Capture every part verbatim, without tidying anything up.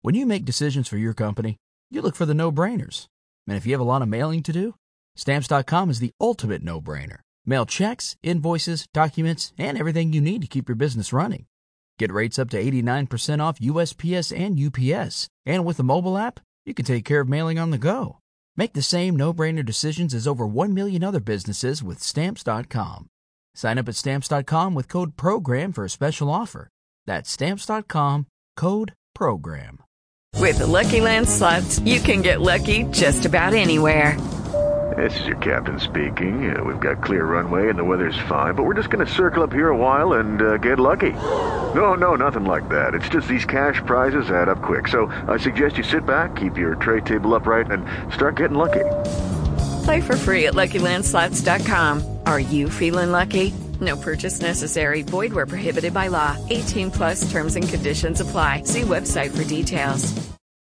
When you make decisions for your company, you look for the no-brainers. And if you have a lot of mailing to do, Stamps dot com is the ultimate no-brainer. Mail checks, invoices, documents, and everything you need to keep your business running. Get rates up to eighty-nine percent off U S P S and U P S. And with the mobile app, you can take care of mailing on the go. Make the same no-brainer decisions as over one million other businesses with Stamps dot com. Sign up at Stamps dot com with code PROGRAM for a special offer. That's Stamps dot com, code PROGRAM. With the Lucky Land Slots, you can get lucky just about anywhere. This is your captain speaking. Uh, we've got clear runway and the weather's fine, but we're just going to circle up here a while and uh, get lucky. No, no, nothing like that. It's just these cash prizes add up quick. So I suggest you sit back, keep your tray table upright, and start getting lucky. Play for free at Lucky Land Slots dot com. Are you feeling lucky? No purchase necessary. Void where prohibited by law. eighteen plus terms and conditions apply. See website for details.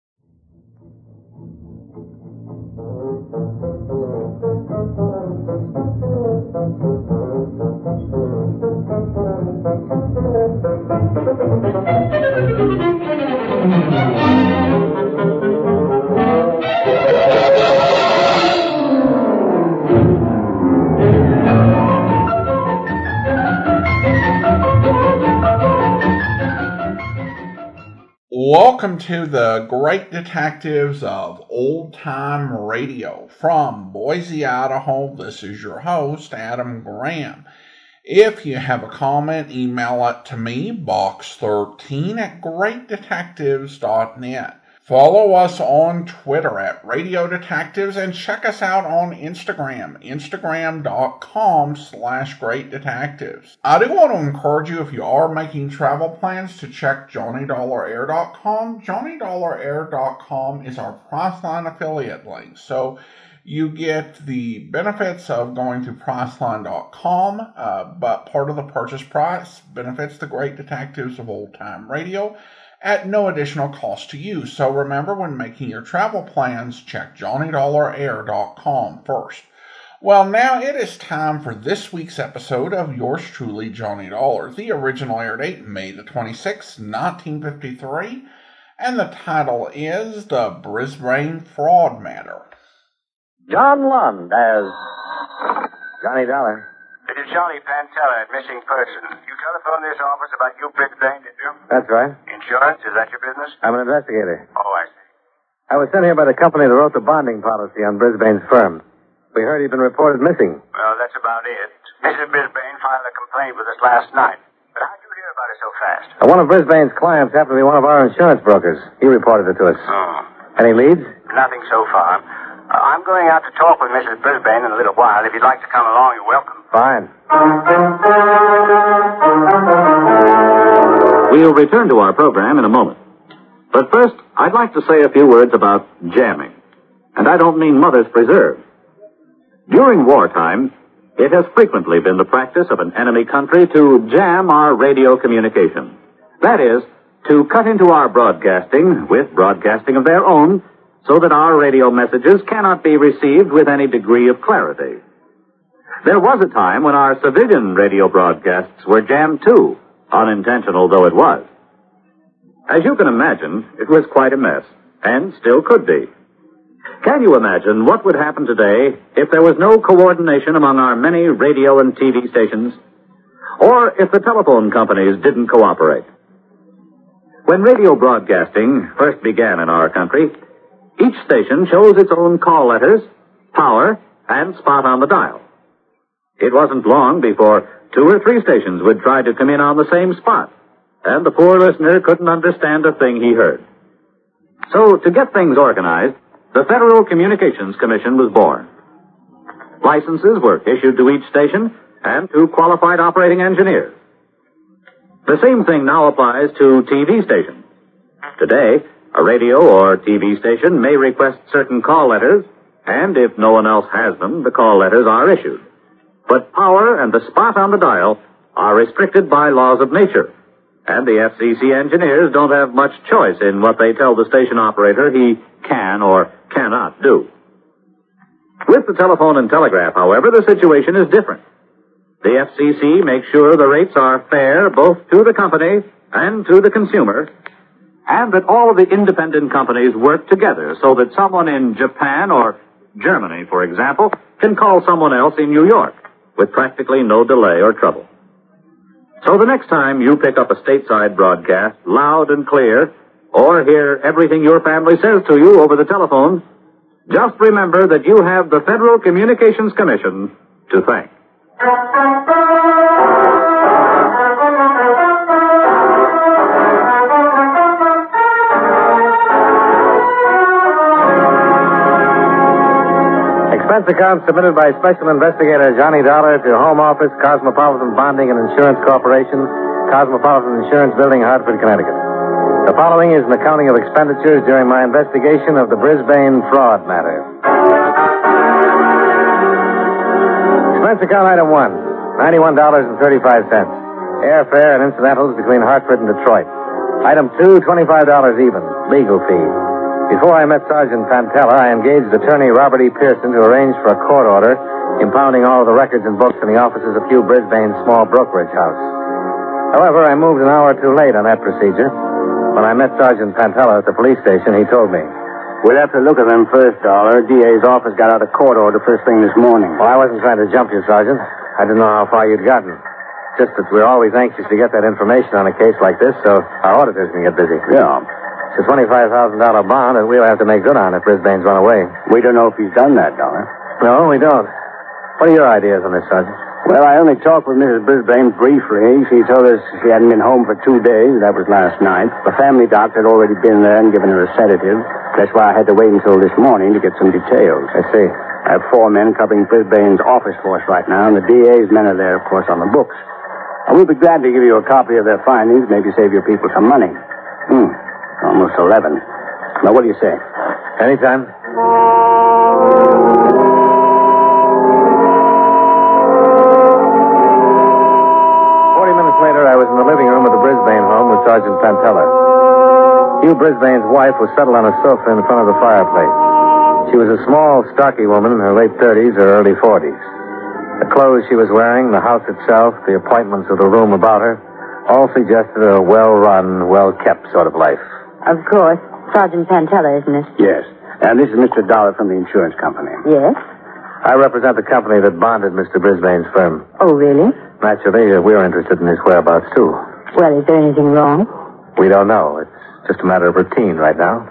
Welcome to the Great Detectives of Old Time Radio. From Boise, Idaho, this is your host, Adam Graham. If you have a comment, email it to me, box thirteen at great detectives dot net. Follow us on Twitter at Radio Detectives and check us out on Instagram, instagram.com slash Great Detectives. I do want to encourage you, if you are making travel plans, to check Johnny Dollar Air dot com. Johnny Dollar Air dot com is our Priceline affiliate link. So you get the benefits of going to Priceline dot com, uh, but part of the purchase price benefits the Great Detectives of Old Time Radio at no additional cost to you. So remember, when making your travel plans, check Johnny Dollar Air dot com first. Well, now it is time for this week's episode of yours truly, Johnny Dollar. The original air date, May the twenty-sixth, nineteen fifty-three, and the title is The Brisbane Fraud Matter. John Lund as Johnny Dollar. It is Johnny Pantella, missing person. You telephoned this office about you Brisbane, did you? That's right. Insurance, is that your business? I'm an investigator. Oh, I see. I was sent here by the company that wrote the bonding policy on Brisbane's firm. We heard he'd been reported missing. Well, that's about it. Missus Brisbane filed a complaint with us last night. But how'd you hear about it so fast? Uh, one of Brisbane's clients happened to be one of our insurance brokers. He reported it to us. Oh. Any leads? Nothing so far. Uh, I'm going out to talk with Missus Brisbane in a little while. If you'd like to come along, you're welcome. Fine. We'll return to our program in a moment. But first, I'd like to say a few words about jamming. And I don't mean Mother's Preserve. During wartime, it has frequently been the practice of an enemy country to jam our radio communication. That is, to cut into our broadcasting with broadcasting of their own, so that our radio messages cannot be received with any degree of clarity. There was a time when our civilian radio broadcasts were jammed too, unintentional though it was. As you can imagine, it was quite a mess, and still could be. Can you imagine what would happen today if there was no coordination among our many radio and T V stations, or if the telephone companies didn't cooperate? When radio broadcasting first began in our country, each station chose its own call letters, power, and spot on the dial. It wasn't long before two or three stations would try to come in on the same spot, and the poor listener couldn't understand a thing he heard. So, to get things organized, the Federal Communications Commission was born. Licenses were issued to each station and to qualified operating engineers. The same thing now applies to T V stations. Today, a radio or T V station may request certain call letters, and if no one else has them, the call letters are issued. But power and the spot on the dial are restricted by laws of nature, and the F C C engineers don't have much choice in what they tell the station operator he can or cannot do. With the telephone and telegraph, however, the situation is different. The F C C makes sure the rates are fair both to the company and to the consumer, and that all of the independent companies work together so that someone in Japan or Germany, for example, can call someone else in New York with practically no delay or trouble. So the next time you pick up a stateside broadcast loud and clear, or hear everything your family says to you over the telephone, just remember that you have the Federal Communications Commission to thank. Expense account submitted by Special Investigator Johnny Dollar to Home Office, Cosmopolitan Bonding and Insurance Corporation, Cosmopolitan Insurance Building, Hartford, Connecticut. The following is an accounting of expenditures during my investigation of the Brisbane fraud matter. Expense account item one, ninety-one dollars and thirty-five cents. Airfare and incidentals between Hartford and Detroit. Item two, twenty-five dollars even. Legal fee. Before I met Sergeant Pantella, I engaged attorney Robert E. Pearson to arrange for a court order impounding all of the records and books in the offices of Hugh Brisbane's small brokerage house. However, I moved an hour too late on that procedure. When I met Sergeant Pantella at the police station, he told me, We'll have to look at them first, Dollar. D A's office got out a court order first thing this morning. Well, I wasn't trying to jump you, Sergeant. I didn't know how far you'd gotten. Just that we're always anxious to get that information on a case like this, so our auditors can get busy. Yeah. It's a twenty-five thousand dollars bond that we'll have to make good on if Brisbane's run away. We don't know if he's done that, Dollar. No, we don't. What are your ideas on this, Sergeant? Well, I only talked with Missus Brisbane briefly. She told us she hadn't been home for two days. That was last night. The family doctor had already been there and given her a sedative. That's why I had to wait until this morning to get some details. I see. I have four men covering Brisbane's office force right now, and the D A's men are there, of course, on the books. And we'll be glad to give you a copy of their findings, maybe save your people some money. Hmm. Almost eleven. Now, what do you say? Anytime. Forty minutes later, I was in the living room of the Brisbane home with Sergeant Pantella. Hugh Brisbane's wife was settled on a sofa in front of the fireplace. She was a small, stocky woman in her late thirties or early forties. The clothes she was wearing, the house itself, the appointments of the room about her, all suggested a well-run, well-kept sort of life. Of course. Sergeant Pantella, isn't it? Yes. And this is Mister Dollar from the insurance company. Yes? I represent the company that bonded Mister Brisbane's firm. Oh, really? Naturally, uh, we're interested in his whereabouts, too. Well, is there anything wrong? We don't know. It's just a matter of routine right now.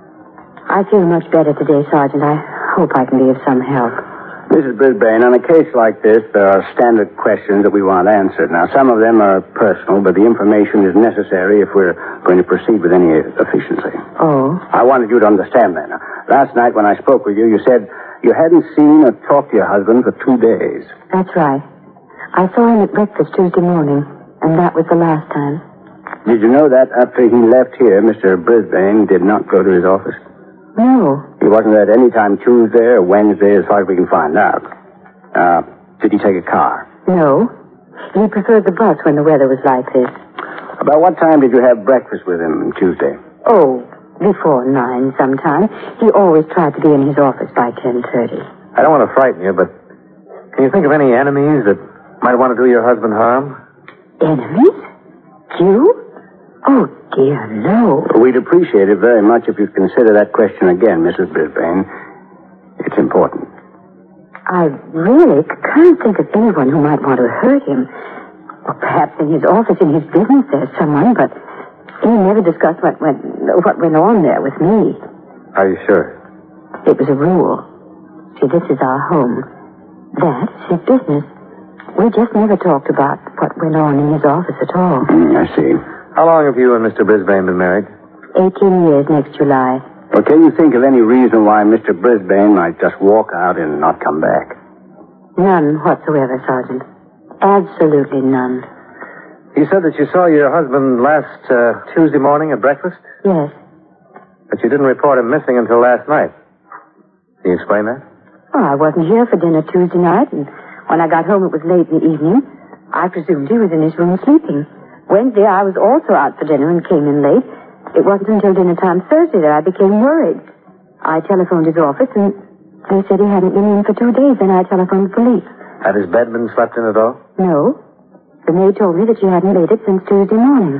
I feel much better today, Sergeant. I hope I can be of some help. Missus Brisbane, on a case like this, there are standard questions that we want answered. Now, some of them are personal, but the information is necessary if we're going to proceed with any efficiency. Oh? I wanted you to understand that. Now, last night when I spoke with you, you said you hadn't seen or talked to your husband for two days. That's right. I saw him at breakfast Tuesday morning, and that was the last time. Did you know that after he left here, Mister Brisbane did not go to his office? No. He wasn't there at any time Tuesday or Wednesday, as far as we can find out. Uh, did he take a car? No. He preferred the bus when the weather was like this. About what time did you have breakfast with him Tuesday? Oh, before nine sometime. He always tried to be in his office by ten thirty. I don't want to frighten you, but can you think of any enemies that might want to do your husband harm? Enemies? You? Oh, dear, no. We'd appreciate it very much if you'd consider that question again, Missus Brisbane. It's important. I really can't think of anyone who might want to hurt him. Or perhaps in his office, in his business, there's someone, but he never discussed what went, what went on there with me. Are you sure? It was a rule. See, this is our home. That's his business. We just never talked about what went on in his office at all. Mm, I see. How long have you and Mister Brisbane been married? Eighteen years next July. Well, can you think of any reason why Mister Brisbane might just walk out and not come back? None whatsoever, Sergeant. Absolutely none. You said that you saw your husband last uh, Tuesday morning at breakfast? Yes. But you didn't report him missing until last night. Can you explain that? Oh, I wasn't here for dinner Tuesday night, and when I got home it was late in the evening. I presumed he was in his room sleeping. Wednesday, I was also out for dinner and came in late. It wasn't until dinner time Thursday that I became worried. I telephoned his office, and they said he hadn't been in for two days, and I telephoned the police. Had his bed been slept in at all? No. The maid told me that she hadn't made it since Tuesday morning.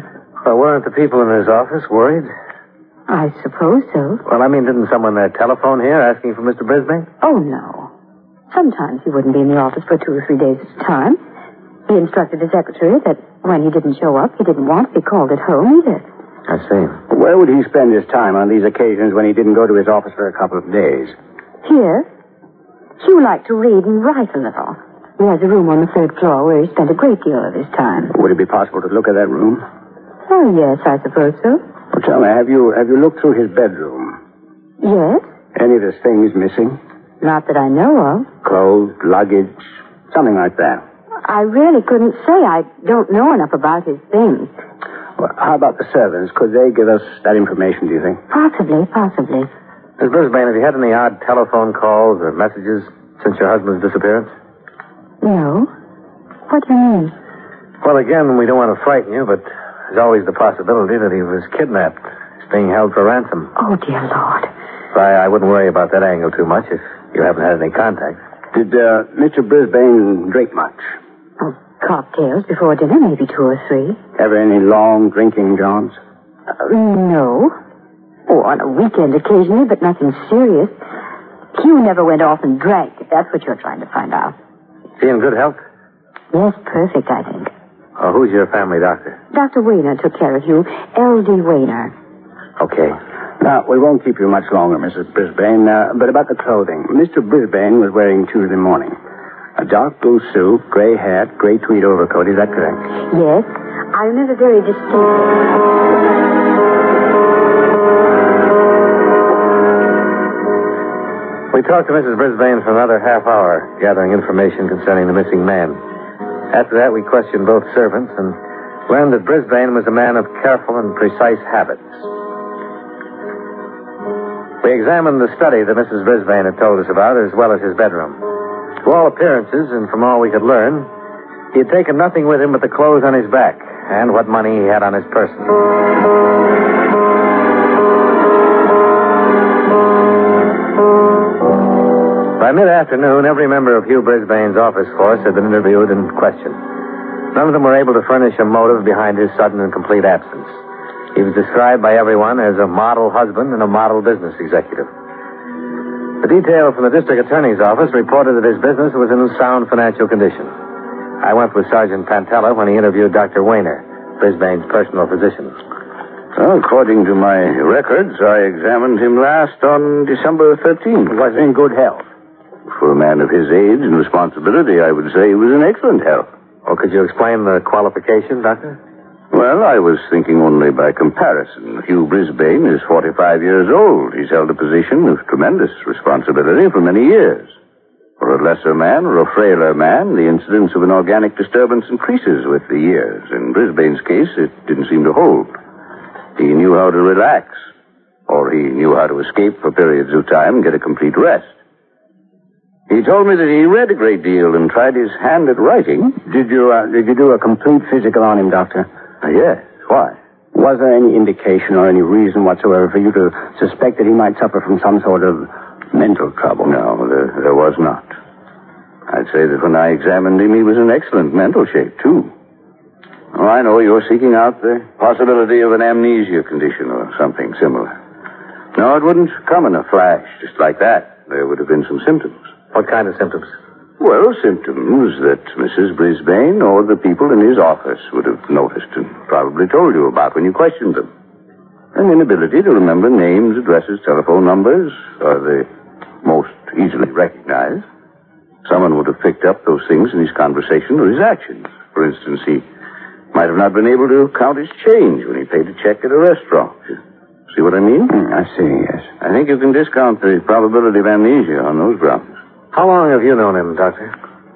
Well, weren't the people in his office worried? I suppose so. Well, I mean, didn't someone there telephone here asking for Mister Brisbane? Oh, no. Sometimes he wouldn't be in the office for two or three days at a time. He instructed the secretary that when he didn't show up, he didn't want to be called at home either. I see. Where would he spend his time on these occasions when he didn't go to his office for a couple of days? Here, Hugh liked to read and write a little. He has a room on the third floor where he spent a great deal of his time. Would it be possible to look at that room? Oh, yes, I suppose so. Well, tell me, have you have you looked through his bedroom? Yes? Any of his things missing? Not that I know of. Clothes, luggage, something like that. I really couldn't say. I don't know enough about his things. Well, how about the servants? Could they give us that information, do you think? Possibly, possibly. Miss Brisbane, have you had any odd telephone calls or messages since your husband's disappearance? No. What do you mean? Well, again, we don't want to frighten you, but there's always the possibility that he was kidnapped. He's being held for ransom. Oh, dear Lord. I, I wouldn't worry about that angle too much if you haven't had any contact. Did uh, Mister Brisbane drink much? Oh, cocktails before dinner, maybe two or three. Ever any long drinking jaunts? Uh, no. Oh, on a weekend occasionally, but nothing serious. Hugh never went off and drank, if that's what you're trying to find out. Is he in good health? Yes, perfect, I think. Oh, who's your family doctor? Doctor Wayner took care of Hugh. L D Wayner. Okay. Now, we won't keep you much longer, Missus Brisbane, uh, but about the clothing. Mister Brisbane was wearing Tuesday morning a dark blue suit, gray hat, gray tweed overcoat. Is that correct? Yes. I remember very distinctly. We talked to Missus Brisbane for another half hour, gathering information concerning the missing man. After that, we questioned both servants and learned that Brisbane was a man of careful and precise habits. We examined the study that Missus Brisbane had told us about, as well as his bedroom. To all appearances, and from all we could learn, he had taken nothing with him but the clothes on his back and what money he had on his person. By mid-afternoon, every member of Hugh Brisbane's office force had been interviewed and questioned. None of them were able to furnish a motive behind his sudden and complete absence. He was described by everyone as a model husband and a model business executive. The detail from the district attorney's office reported that his business was in sound financial condition. I went with Sergeant Pantella when he interviewed Doctor Wayner, Brisbane's personal physician. Well, according to my records, I examined him last on December thirteenth. He was in good health. For a man of his age and responsibility, I would say he was in excellent health. Oh, could you explain the qualification, Doctor? Well, I was thinking only by comparison. Hugh Brisbane is forty-five years old. He's held a position of tremendous responsibility for many years. For a lesser man or a frailer man, the incidence of an organic disturbance increases with the years. In Brisbane's case, it didn't seem to hold. He knew how to relax, or he knew how to escape for periods of time and get a complete rest. He told me that he read a great deal and tried his hand at writing. Did you, uh, did you do a complete physical on him, Doctor? Uh, yes. Why? Was there any indication or any reason whatsoever for you to suspect that he might suffer from some sort of mental trouble? No, there, there was not. I'd say that when I examined him, he was in excellent mental shape, too. Oh, I know you're seeking out the possibility of an amnesia condition or something similar. No, it wouldn't come in a flash, just like that. There would have been some symptoms. What kind of symptoms? Well, symptoms that Missus Brisbane or the people in his office would have noticed and probably told you about when you questioned them. An inability to remember names, addresses, telephone numbers are the most easily recognized. Someone would have picked up those things in his conversation or his actions. For instance, he might have not been able to count his change when he paid a check at a restaurant. See what I mean? Mm, I see, yes. I think you can discount the probability of amnesia on those grounds. How long have you known him, Doctor?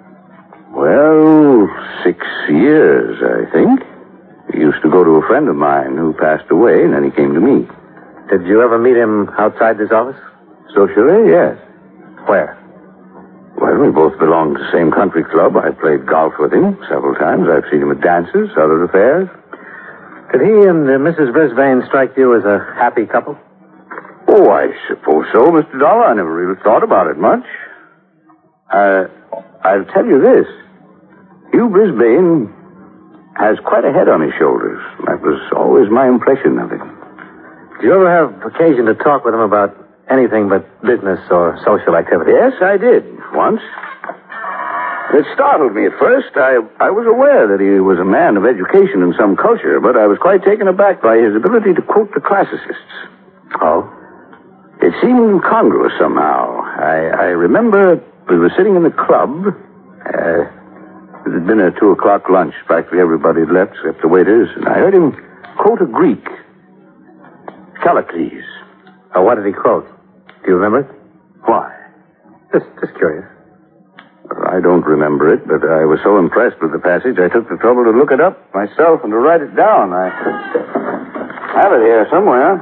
Well, six years, I think. He used to go to a friend of mine who passed away, and then he came to me. Did you ever meet him outside this office? Socially, yes. Where? Well, we both belonged to the same country club. I played golf with him several times. I've seen him at dances, other affairs. Did he and uh, Missus Brisbane strike you as a happy couple? Oh, I suppose so, Mister Dollar. I never really thought about it much. Uh, I'll tell you this. Hugh Brisbane has quite a head on his shoulders. That was always my impression of him. Did you ever have occasion to talk with him about anything but business or social activity? Yes, I did, once. It startled me at first. I, I was aware that he was a man of education and some culture, but I was quite taken aback by his ability to quote the classicists. Oh? It seemed incongruous somehow. I, I remember we were sitting in the club. Uh, it had been a two o'clock lunch. Practically everybody had left except the waiters, and I heard him quote a Greek. Callicles. Oh, what did he quote? Do you remember it? Why? Just, just curious. I don't remember it, but I was so impressed with the passage, I took the trouble to look it up myself and to write it down. I have it here somewhere.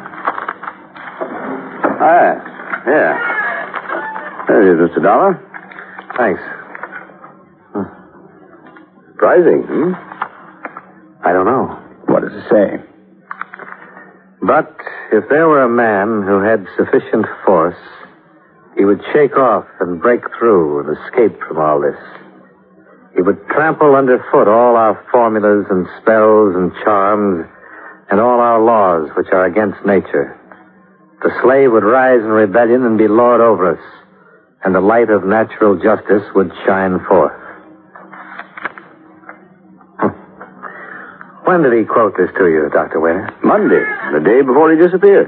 Ah, yeah. There it is, Mister Dollar. Thanks. Hmm. Surprising, hmm? I don't know. What does it say? But if there were a man who had sufficient force, he would shake off and break through and escape from all this. He would trample underfoot all our formulas and spells and charms and all our laws which are against nature. The slave would rise in rebellion and be lord over us, and the light of natural justice would shine forth. When did he quote this to you, Doctor Waiter? Monday, the day before he disappeared.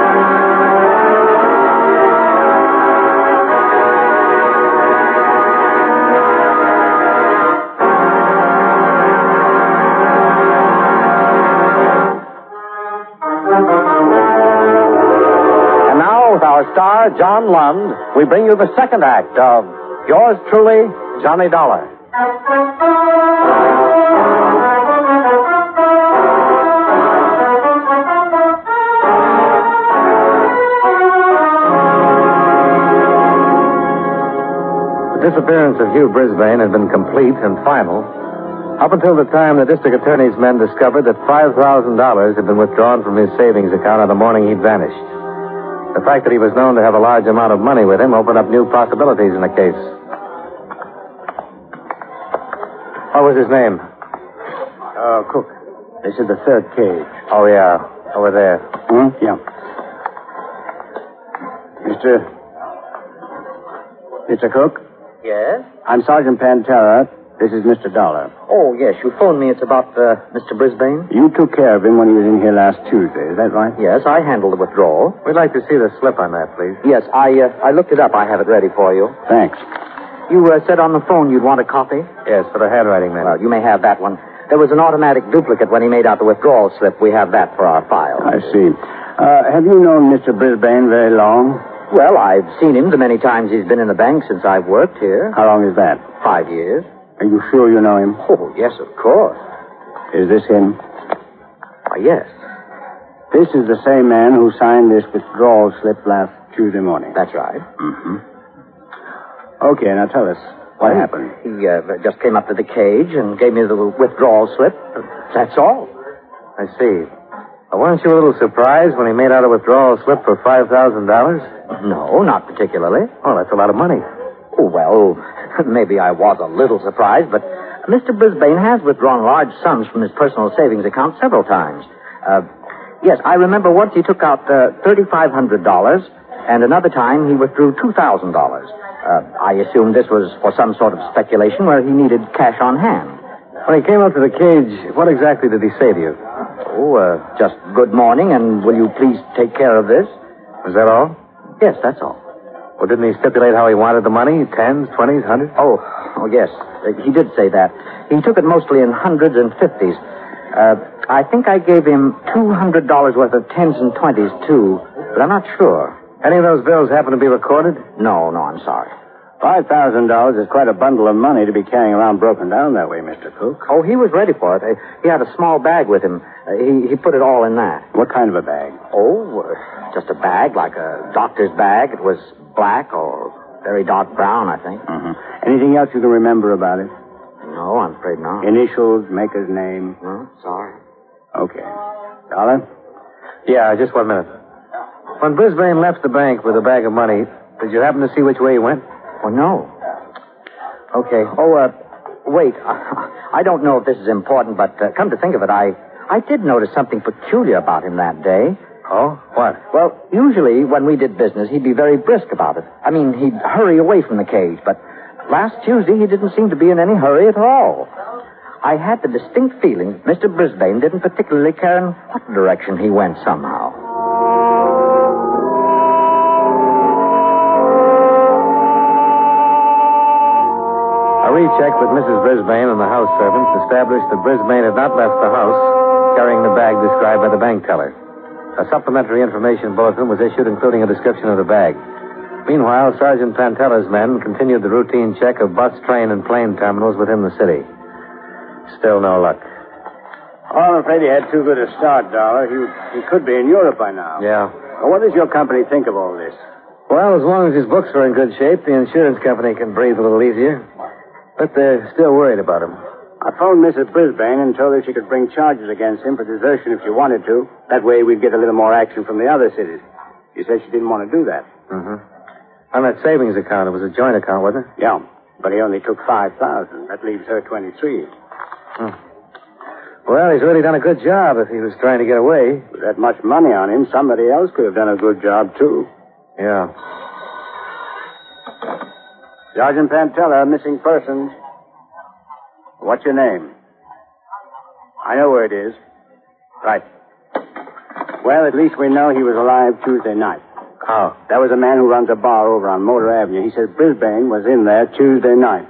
And now, with our star, John Lund, we bring you the second act of Yours Truly, Johnny Dollar. The disappearance of Hugh Brisbane had been complete and final up until the time the district attorney's men discovered that five thousand dollars had been withdrawn from his savings account on the morning he'd vanished. The fact that he was known to have a large amount of money with him opened up new possibilities in the case. What was his name? Uh, Cook. This is the third cage. Oh, yeah. Over there. Hmm? Yeah. Mister... Mister Cook? Yes? I'm Sergeant Pantera. This is Mister Dollar. Oh, yes. You phoned me. It's about uh, Mister Brisbane? You took care of him when he was in here last Tuesday. Is that right? Yes, I handled the withdrawal. We'd like to see the slip on that, please. Yes, I uh, I looked it up. I have it ready for you. Thanks. You uh, said on the phone you'd want a copy? Yes, for the handwriting man. Well, you may have that one. There was an automatic duplicate when he made out the withdrawal slip. We have that for our file. I see. Uh, have you known Mister Brisbane very long? Well, I've seen him the many times he's been in the bank since I've worked here. How long is that? Five years. Are you sure you know him? Oh, yes, of course. Is this him? Uh, yes. This is the same man who signed this withdrawal slip last Tuesday morning. That's right. Mm-hmm. Okay, now tell us. What well, happened? He uh, just came up to the cage and gave me the withdrawal slip. That's all. I see. Uh, weren't you a little surprised when he made out a withdrawal slip for five thousand dollars? No, not particularly. Oh, that's a lot of money. Oh, well, maybe I was a little surprised, but Mister Brisbane has withdrawn large sums from his personal savings account several times. Uh, yes, I remember once he took out uh, three thousand five hundred dollars, and another time he withdrew two thousand dollars. Uh, I assumed this was for some sort of speculation where he needed cash on hand. When he came up to the cage, what exactly did he say to you? Oh, uh, just good morning, and will you please take care of this? Was that all? Yes, that's all. Well, didn't he stipulate how he wanted the money? Tens, twenties, hundreds? Oh, oh yes. Uh, he did say that. He took it mostly in hundreds and fifties. Uh, I think I gave him two hundred dollars worth of tens and twenties, too, but I'm not sure. Any of those bills happen to be recorded? No, no, I'm sorry. Five thousand dollars is quite a bundle of money to be carrying around broken down that way, Mister Cook. Oh, he was ready for it. Uh, he had a small bag with him. Uh, he, he put it all in that. What kind of a bag? Oh, uh, just a bag, like a doctor's bag. It was black or very dark brown, I think. Mm-hmm. Anything else you can remember about it? No, I'm afraid not. Initials, maker's name? No, sorry. Okay. Dollar? Yeah, just one minute. When Brisbane left the bank with a bag of money, did you happen to see which way he went? Oh, no. Okay. Oh, uh, wait. I, I don't know if this is important, but uh, come to think of it, I, I did notice something peculiar about him that day. Oh? What? Well, usually when we did business, he'd be very brisk about it. I mean, he'd hurry away from the cage, but last Tuesday he didn't seem to be in any hurry at all. I had the distinct feeling that Mister Brisbane didn't particularly care in what direction he went somehow. A recheck with Missus Brisbane and the house servants established that Brisbane had not left the house carrying the bag described by the bank teller. A supplementary information bulletin was issued including a description of the bag. Meanwhile, Sergeant Pantella's men continued the routine check of bus, train, and plane terminals within the city. Still no luck. Oh, I'm afraid he had too good a start, Dollar. He, he could be in Europe by now. Yeah. Well, what does your company think of all this? Well, as long as his books are in good shape, the insurance company can breathe a little easier. But they're still worried about him. I phoned Missus Brisbane and told her she could bring charges against him for desertion if she wanted to. That way we'd get a little more action from the other cities. She said she didn't want to do that. Mm-hmm. On that savings account, it was a joint account, wasn't it? Yeah, but he only took five thousand. That leaves her twenty-three. Hmm. Well, he's really done a good job if he was trying to get away. With that much money on him, somebody else could have done a good job, too. Yeah. Sergeant Pantella, missing persons. What's your name? I know where it is. Right. Well, at least we know he was alive Tuesday night. How? That was a man who runs a bar over on Motor Avenue. He said Brisbane was in there Tuesday night.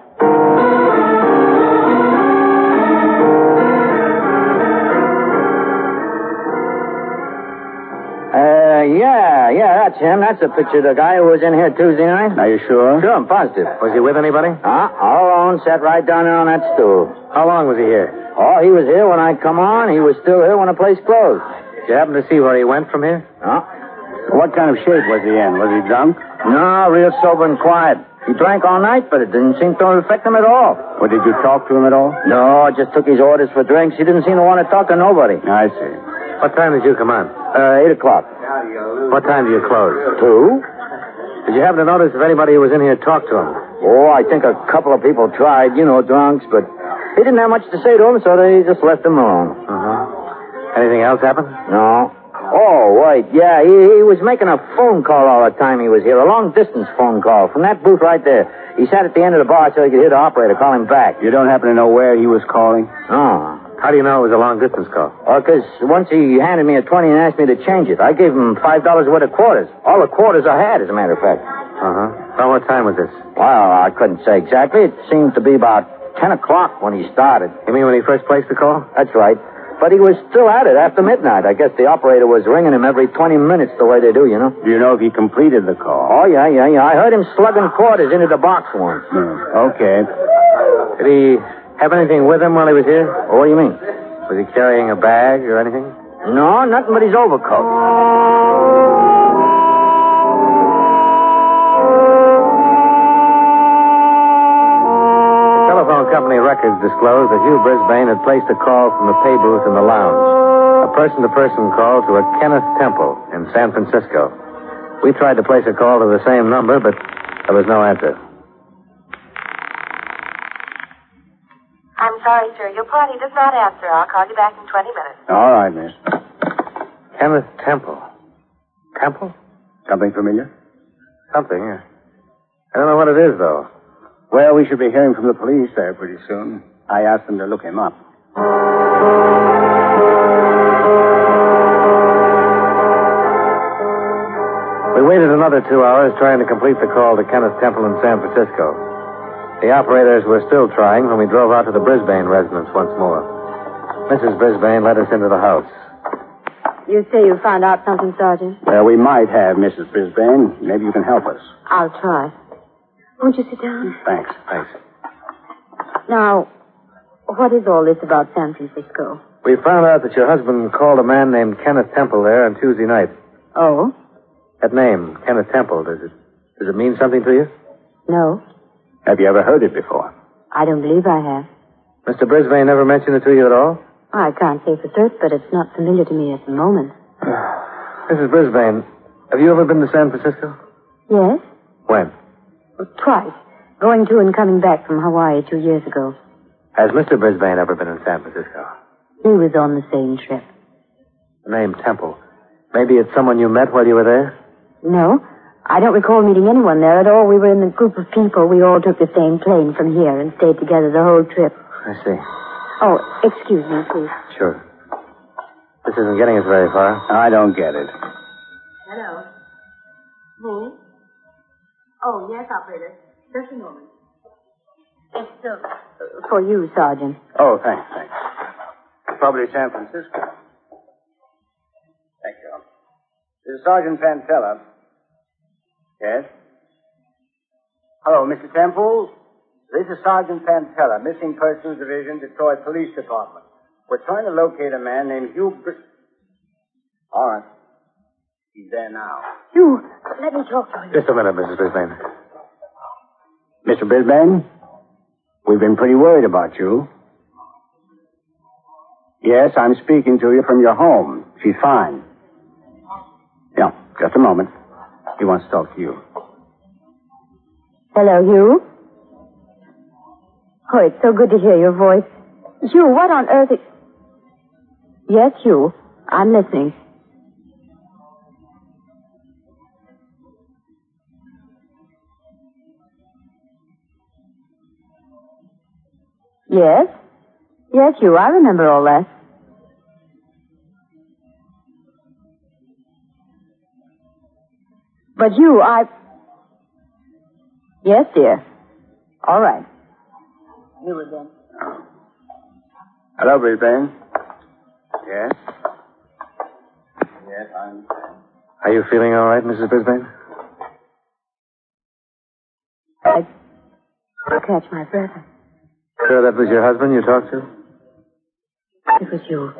Uh, yeah, yeah, that's him. That's the picture of the guy who was in here Tuesday night. Are you sure? Sure, I'm positive. Was he with anybody? Huh? All alone, sat right down there on that stool. How long was he here? Oh, he was here when I come on. He was still here when the place closed. Did you happen to see where he went from here? Huh? What kind of shape was he in? Was he drunk? No, real sober and quiet. He drank all night, but it didn't seem to affect him at all. Well, did you talk to him at all? No, I just took his orders for drinks. He didn't seem to want to talk to nobody. I see. What time did you come on? Uh, eight o'clock. What time do you close? Two? Did you happen to notice if anybody who was in here talked to him? Oh, I think a couple of people tried, you know, drunks, but he didn't have much to say to him, so they just left him alone. Uh-huh. Anything else happen? No. Oh, wait, yeah, he, he was making a phone call all the time he was here, a long-distance phone call from that booth right there. He sat at the end of the bar so he could hear the operator call him back. You don't happen to know where he was calling? No. How do you know it was a long-distance call? Oh, because once he handed me a twenty and asked me to change it. I gave him five dollars worth of quarters. All the quarters I had, as a matter of fact. Uh-huh. Well, what time was this? Well, I couldn't say exactly. It seemed to be about ten o'clock when he started. You mean when he first placed the call? That's right. But he was still at it after midnight. I guess the operator was ringing him every twenty minutes the way they do, you know. Do you know if he completed the call? Oh, yeah, yeah, yeah. I heard him slugging quarters into the box once. Hmm. Okay. Did he have anything with him while he was here? What do you mean? Was he carrying a bag or anything? No, nothing but his overcoat. Telephone company records disclosed that Hugh Brisbane had placed a call from the pay booth in the lounge. A person-to-person call to a Kenneth Temple in San Francisco. We tried to place a call to the same number, but there was no answer. I'm sorry, sir. Your party does not answer. I'll call you back in twenty minutes. All right, miss. Kenneth Temple. Temple? Something familiar? Something, yeah. I don't know what it is, though. Well, we should be hearing from the police there pretty soon. I asked them to look him up. We waited another two hours trying to complete the call to Kenneth Temple in San Francisco. The operators were still trying when we drove out to the Brisbane residence once more. Missus Brisbane led us into the house. You say you found out something, Sergeant? Well, we might have, Missus Brisbane. Maybe you can help us. I'll try. Won't you sit down? Thanks. Thanks. Now, what is all this about San Francisco? We found out that your husband called a man named Kenneth Temple there on Tuesday night. Oh? That name, Kenneth Temple, does it does it mean something to you? No. Have you ever heard it before? I don't believe I have. Mister Brisbane never mentioned it to you at all? I can't say for certain, but it's not familiar to me at the moment. Missus Brisbane, have you ever been to San Francisco? Yes? When? Twice. Going to and coming back from Hawaii two years ago. Has Mister Brisbane ever been in San Francisco? He was on the same trip. The name Temple. Maybe it's someone you met while you were there? No. I don't recall meeting anyone there at all. We were in a group of people. We all took the same plane from here and stayed together the whole trip. I see. Oh, excuse me, please. Sure. This isn't getting us very far. I don't get it. Hello. Me? Oh, yes, operator. Just a moment. It's uh, for you, Sergeant. Oh, thanks, thanks. Probably San Francisco. Thank you. This is Sergeant Pantella. Yes? Hello, Mister Temple. This is Sergeant Pantella, Missing Persons Division, Detroit Police Department. We're trying to locate a man named Hugh Br... All right. He's there now. Hugh, let me talk to him. Just a minute, Missus Brisbane. Mister Brisbane, we've been pretty worried about you. Yes, I'm speaking to you from your home. She's fine. Yeah, just a moment. He wants to talk to you. Hello, Hugh. Oh, it's so good to hear your voice. Hugh, what on earth is... Yes, Hugh. I'm listening. Yes? Yes, Hugh, I remember all that. But Hugh, I... Yes, dear. All right. You again. Hello, Brisbane. Yes? Yes, I'm... Are you feeling all right, Missus Brisbane? I... I catch my breath. Sure that was your husband you talked to? It was you.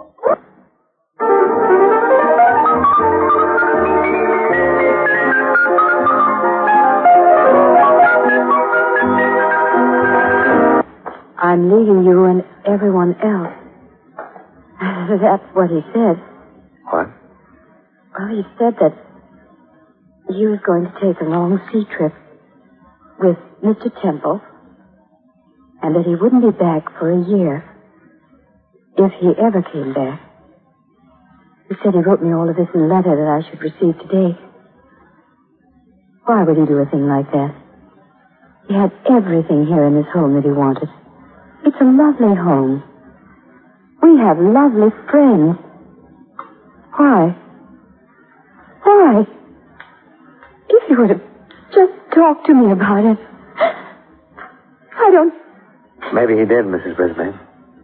I'm leaving you and everyone else. That's what he said. What? Well, he said that he was going to take a long sea trip with Mister Temple, and that he wouldn't be back for a year, if he ever came back. He said he wrote me all of this in a letter that I should receive today. Why would he do a thing like that? He had everything here in this home that he wanted. It's a lovely home. We have lovely friends. Why? Why? If you would have just talked to me about it. I don't... Maybe he did, Missus Brisbane.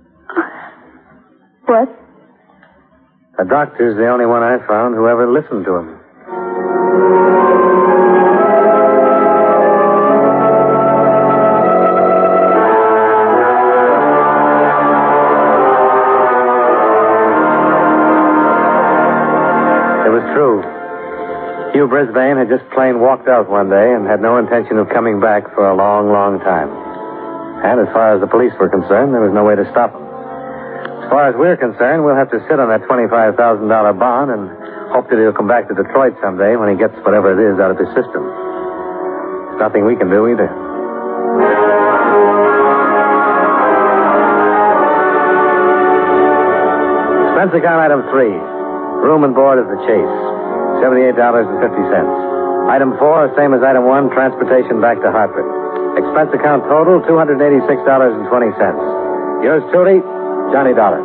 What? The doctor's the only one I found who ever listened to him. It was true. Hugh Brisbane had just plain walked out one day and had no intention of coming back for a long, long time. And as far as the police were concerned, there was no way to stop him. As far as we're concerned, we'll have to sit on that twenty-five thousand dollars bond and hope that he'll come back to Detroit someday when he gets whatever it is out of his system. There's nothing we can do either. Expense account item three. Room and board at the Chase. seventy-eight dollars and fifty cents. Item four, same as item one, transportation back to Hartford. Expense account total, two hundred eighty-six dollars and twenty cents. Yours truly, Johnny Dollar.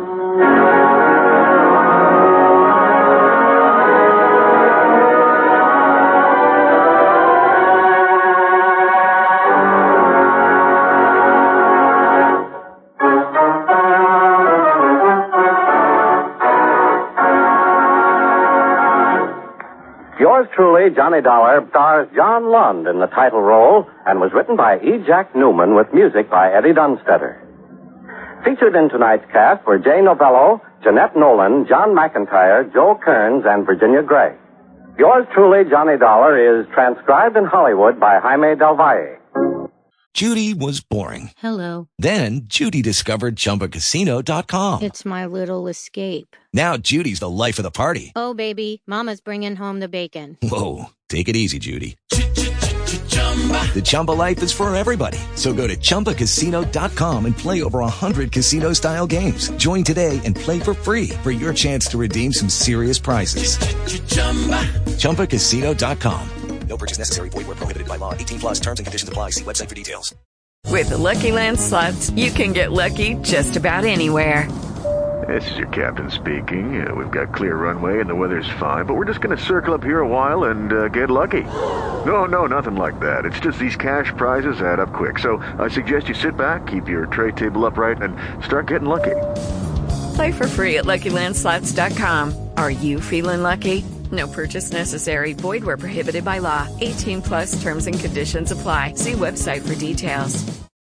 Yours truly, Johnny Dollar, stars John Lund in the title role and was written by E. Jack Newman with music by Eddie Dunstetter. Featured in tonight's cast were Jay Novello, Jeanette Nolan, John McIntyre, Joe Kearns, and Virginia Gray. Yours truly, Johnny Dollar, is transcribed in Hollywood by Jaime Del Valle. Judy was boring. Hello. Then Judy discovered Chumba Casino dot com. It's my little escape. Now Judy's the life of the party. Oh, baby, mama's bringing home the bacon. Whoa, take it easy, Judy. The Chumba life is for everybody. So go to Chumba Casino dot com and play over one hundred casino-style games. Join today and play for free for your chance to redeem some serious prizes. Chumba Casino dot com. No purchase necessary. Void where prohibited by law. eighteen plus terms and conditions apply. See website for details. With the Lucky Land Slots, you can get lucky just about anywhere. This is your captain speaking. Uh, we've got clear runway and the weather's fine, but we're just going to circle up here a while and uh, get lucky. No, no, nothing like that. It's just these cash prizes add up quick. So I suggest you sit back, keep your tray table upright, and start getting lucky. Play for free at Lucky Land Slots dot com. Are you feeling lucky? No purchase necessary. Void where prohibited by law. eighteen plus terms and conditions apply. See website for details.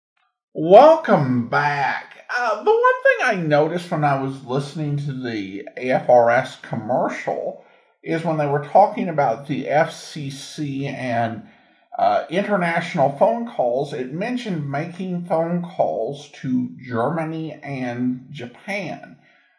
Welcome back. Uh, the one thing I noticed when I was listening to the A F R S commercial is when they were talking about the F C C and uh, international phone calls, it mentioned making phone calls to Germany and Japan.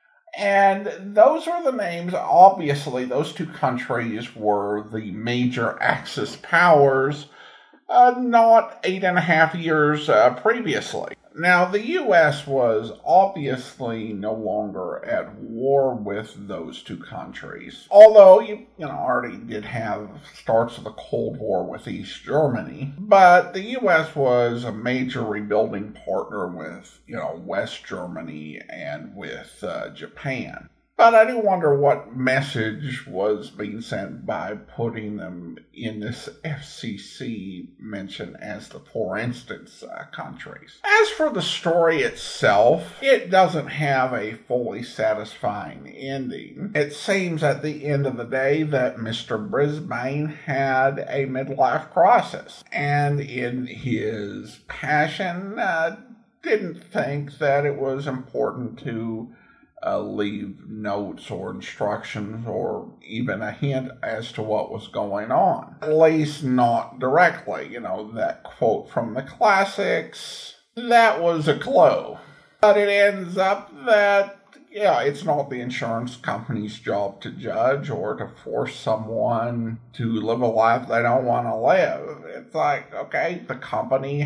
And those are the names, obviously, those two countries were the major Axis powers, uh, not eight and a half years uh, previously. Now, the U S was obviously no longer at war with those two countries, although you, you know, already did have starts of the Cold War with East Germany, but the U S was a major rebuilding partner with, you know, West Germany and with uh, Japan. But I do wonder what message was being sent by putting them in this F C C mention as the for instance uh, countries. As for the story itself, it doesn't have a fully satisfying ending. It seems at the end of the day that Mister Brisbane had a midlife crisis, and in his passion, uh, didn't think that it was important to Uh, leave notes or instructions or even a hint as to what was going on. At least not directly. You know, that quote from the classics, that was a clue. But it ends up that, yeah, it's not the insurance company's job to judge or to force someone to live a life they don't want to live. It's like, okay, the company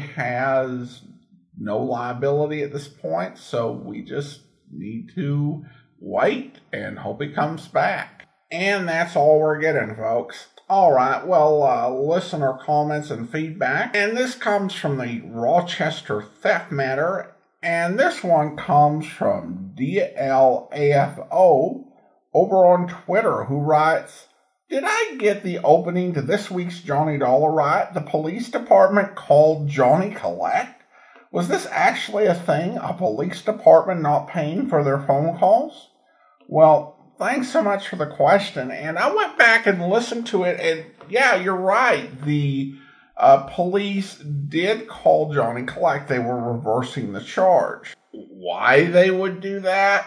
has no liability at this point, so we just need to wait and hope he comes back. And that's all we're getting, folks. All right, well, uh, listener comments and feedback. And this comes from the Rochester Theft Matter. And this one comes from D L A F O over on Twitter, who writes, "Did I get the opening to this week's Johnny Dollar right? The police department called Johnny Collect? Was this actually a thing, a police department not paying for their phone calls?" Well, thanks so much for the question. And I went back and listened to it, and yeah, you're right. The uh, police did call Johnny Collect. They were reversing the charge. Why they would do that,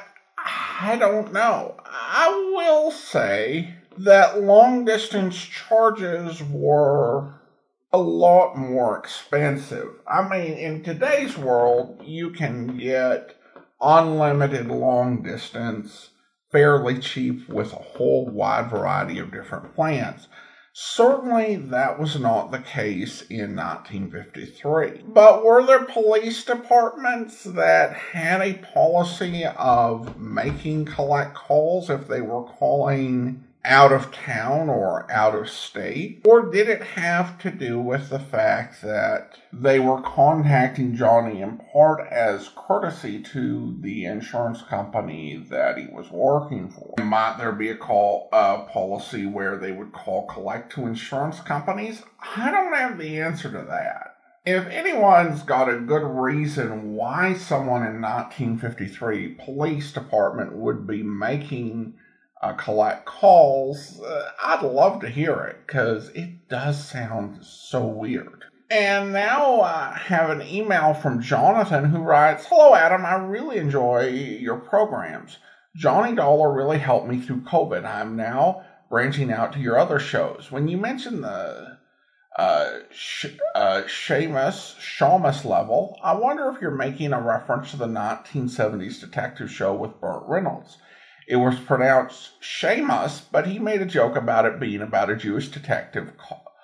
I don't know. I will say that long-distance charges were a lot more expensive. I mean, in today's world, you can get unlimited long distance fairly cheap with a whole wide variety of different plans. Certainly, that was not the case in nineteen fifty-three. But were there police departments that had a policy of making collect calls if they were calling out of town or out of state? Or did it have to do with the fact that they were contacting Johnny in part as courtesy to the insurance company that he was working for? Might there be a call uh, policy where they would call collect to insurance companies? I don't have the answer to that. If anyone's got a good reason why someone in nineteen fifty-three police department would be making Uh, collect calls, uh, I'd love to hear it, because it does sound so weird. And now I have an email from Jonathan, who writes, "Hello, Adam. I really enjoy your programs. Johnny Dollar really helped me through COVID. I'm now branching out to your other shows. When you mentioned the uh, sh- uh, Seamus, Shamus level, I wonder if you're making a reference to the nineteen seventies detective show with Burt Reynolds. It was pronounced Seamus, but he made a joke about it being about a Jewish detective ca-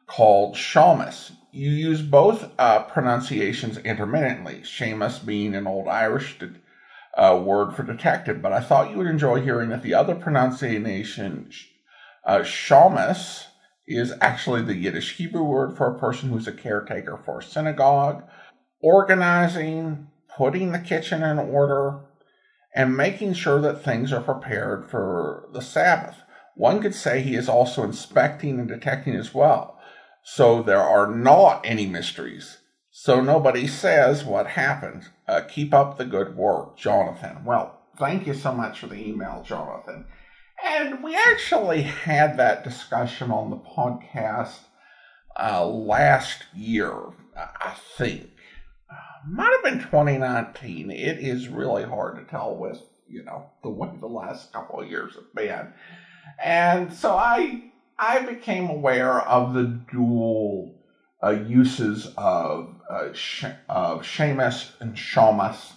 called Seamus. You use both uh, pronunciations intermittently, Seamus being an old Irish uh, word for detective, but I thought you would enjoy hearing that the other pronunciation, uh, Seamus, is actually the Yiddish Hebrew word for a person who's a caretaker for a synagogue, organizing, putting the kitchen in order, and making sure that things are prepared for the Sabbath. One could say he is also inspecting and detecting as well. So there are not any mysteries. So nobody says what happened. Uh, keep up the good work, Jonathan. Well, thank you so much for the email, Jonathan. And we actually had that discussion on the podcast uh, last year, I think. Might have been twenty nineteen. It is really hard to tell with, you know, the way the last couple of years have been. And so I I became aware of the dual uh, uses of, uh, sh- of Seamus and Seamus,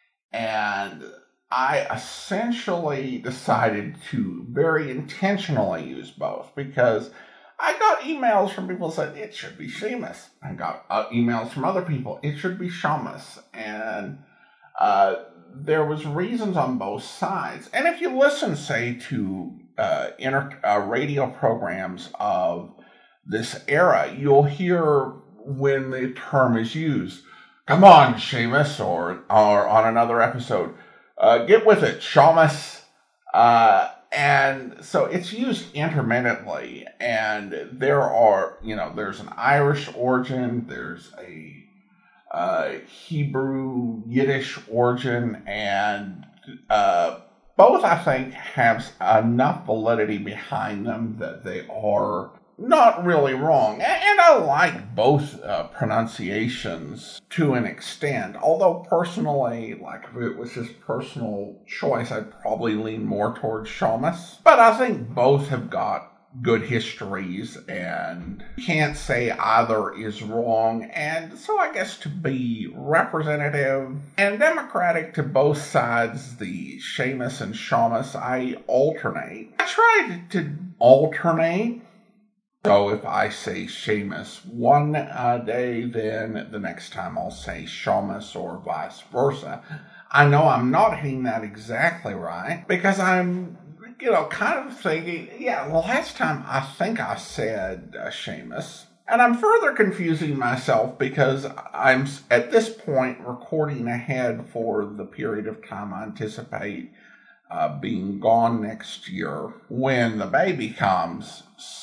and I essentially decided to very intentionally use both, because I got emails from people who said it should be Seamus. I got uh, emails from other people, it should be Seamus. And uh, there was reasons on both sides. And if you listen, say, to uh, inter- uh, radio programs of this era, you'll hear when the term is used, come on, Seamus, or, or on another episode, uh, get with it, Seamus. Uh, And so it's used intermittently, and there are, you know, there's an Irish origin, there's a uh, Hebrew, Yiddish origin, and uh, both, I think, have enough validity behind them that they are not really wrong. And I like both uh, pronunciations to an extent. Although personally, like if it was just personal choice, I'd probably lean more towards Seamus. But I think both have got good histories, and can't say either is wrong. And so I guess to be representative and democratic to both sides, the Seamus and Seamus, I alternate. I tried to alternate. So if I say Seamus one uh, day, then the next time I'll say Seamus, or vice versa. I know I'm not hitting that exactly right, because I'm, you know, kind of thinking, yeah, the last time I think I said uh, Seamus. And I'm further confusing myself because I'm, at this point, recording ahead for the period of time I anticipate Uh, being gone next year when the baby comes.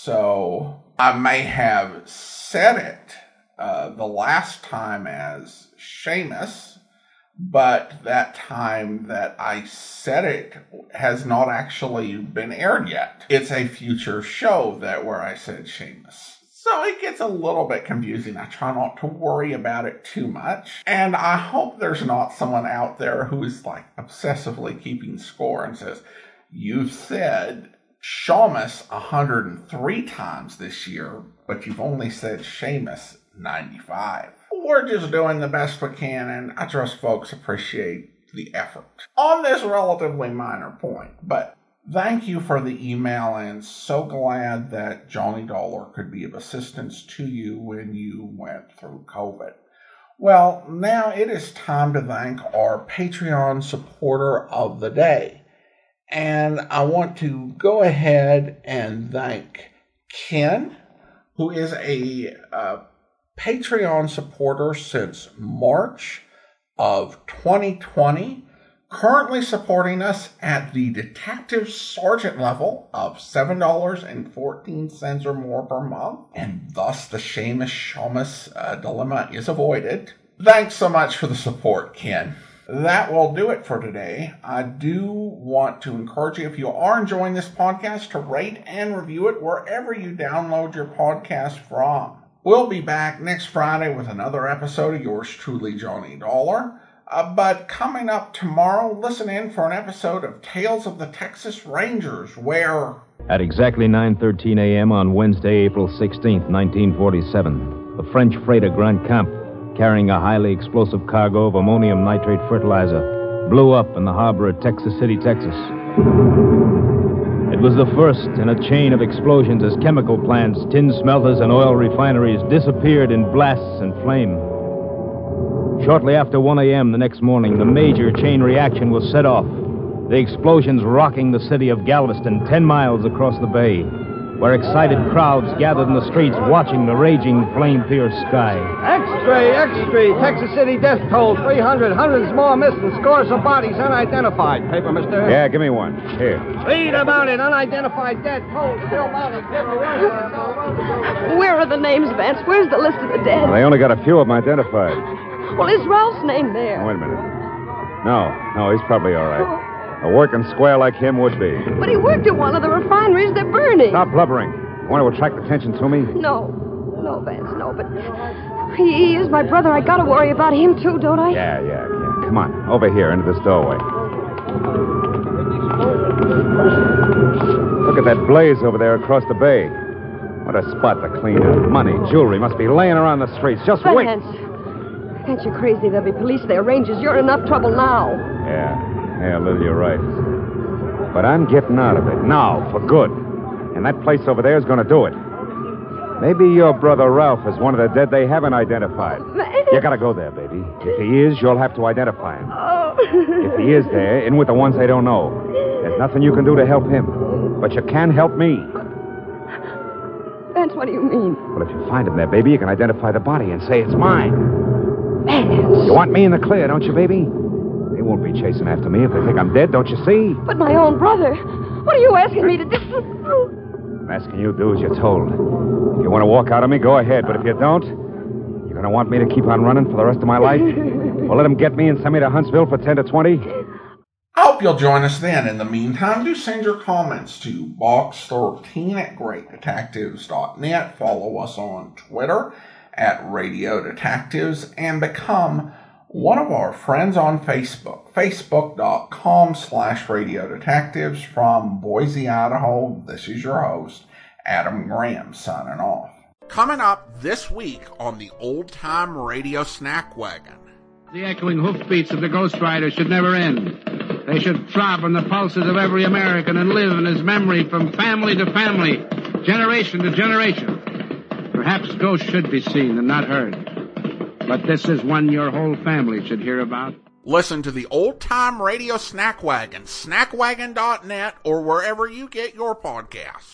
So I may have said it uh, the last time as Seamus, but that time that I said it has not actually been aired yet. It's a future show that where I said Seamus. So it gets a little bit confusing. I try not to worry about it too much. And I hope there's not someone out there who is like obsessively keeping score and says, you've said Seamus one hundred three times this year, but you've only said Seamus ninety-five. We're just doing the best we can, and I trust folks appreciate the effort on this relatively minor point. But thank you for the email, and so glad that Johnny Dollar could be of assistance to you when you went through COVID. Well, now it is time to thank our Patreon supporter of the day. And I want to go ahead and thank Ken, who is a uh, Patreon supporter since March of twenty twenty. Currently supporting us at the Detective Sergeant level of seven dollars and fourteen cents or more per month, and thus the Seamus Seamus uh, dilemma is avoided. Thanks so much for the support, Ken. That will do it for today. I do want to encourage you, if you are enjoying this podcast, to rate and review it wherever you download your podcast from. We'll be back next Friday with another episode of yours truly, Johnny Dollar. Uh, but coming up tomorrow, listen in for an episode of Tales of the Texas Rangers, where... At exactly nine thirteen a.m. on Wednesday, April sixteenth, nineteen forty-seven, the French freighter Grand Camp, carrying a highly explosive cargo of ammonium nitrate fertilizer, blew up in the harbor at Texas City, Texas. It was the first in a chain of explosions as chemical plants, tin smelters, and oil refineries disappeared in blasts and flame. Shortly after one a.m. the next morning, the major chain reaction was set off, the explosions rocking the city of Galveston ten miles across the bay, where excited crowds gathered in the streets watching the raging, flame-pierced sky. X-ray, X-ray, Texas City death toll, three hundred, hundreds more missing, scores of bodies unidentified. Paper, mister? Yeah, give me one. Here. Read about it, unidentified dead toll, still mounted. Where are the names, Vance? Where's the list of the dead? Well, they only got a few of them identified. Well, is Ralph's name there? Wait a minute. No, no, he's probably all right. A working square like him would be. But he worked at one of the refineries they're burning. Stop blubbering. You want to attract attention to me? No. No, Vance, no, but he, he is my brother. I gotta worry about him, too, don't I? Yeah, yeah, yeah. Come on, over here, into this doorway. Look at that blaze over there across the bay. What a spot to clean up. Money, jewelry must be laying around the streets. Just Vance. wait. Vance, you're crazy. There'll be police there, rangers. You're in enough trouble now. Yeah. Yeah, Lil, you're right. But I'm getting out of it now, for good. And that place over there is going to do it. Maybe your brother Ralph is one of the dead they haven't identified. You got to go there, baby. If he is, you'll have to identify him. Oh. If he is there, in with the ones they don't know. There's nothing you can do to help him. But you can help me. Vance, what do you mean? Well, if you find him there, baby, you can identify the body and say it's mine. Vance. You want me in the clear, don't you, baby? They won't be chasing after me if they think I'm dead, don't you see? But my own brother. What are you asking me to do? I'm asking you to do as you're told. If you want to walk out on me, go ahead. But if you don't, you're going to want me to keep on running for the rest of my life? Well, let them get me and send me to Huntsville for ten to twenty. I hope you'll join us then. In the meantime, do send your comments to box thirteen at great detectives dot net. Follow us on Twitter at Radio Detectives and become one of our friends on Facebook, facebook.com slash Radio Detectives. From Boise, Idaho, this is your host, Adam Graham, signing off. Coming up this week on the Old Time Radio Snack Wagon. The echoing hoofbeats of the Ghost Rider should never end. They should throb on the pulses of every American and live in his memory from family to family, generation to generation. Perhaps ghosts should be seen and not heard. But this is one your whole family should hear about. Listen to the Old Time Radio Snack Wagon, snack wagon dot net, or wherever you get your podcasts.